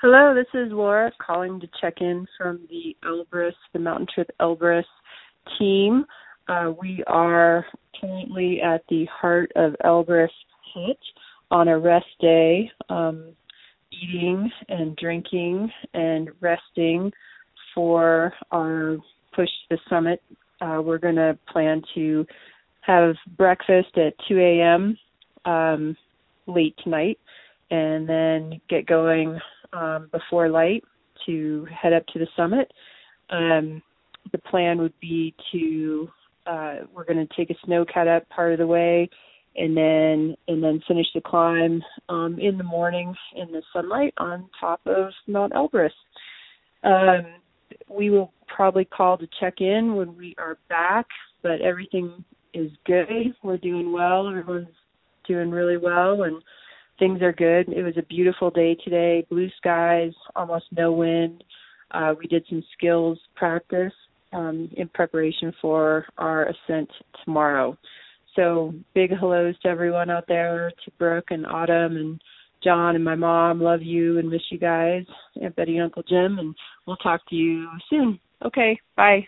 Hello, this is Laura calling to check in from the Mountain Trip Elbrus team. We are currently at the Heart of Elbrus Hut on a rest day, eating and drinking and resting for our push to the summit. We're going to plan to have breakfast at 2 a.m. Late tonight and then get going before light to head up to the summit. The plan would be to we're going to take a snowcat up part of the way and then finish the climb in the morning in the sunlight on top of Mount Elbrus. We will probably call to check in when we are back, but everything is good. We're doing well. Everyone's doing really well, and things are good. It was a beautiful day today, blue skies, almost no wind. We did some skills practice in preparation for our ascent tomorrow. So big hellos to everyone out there, to Brooke and Autumn and John and my mom. Love you and miss you guys, Aunt Betty and Uncle Jim, and we'll talk to you soon. Okay, bye.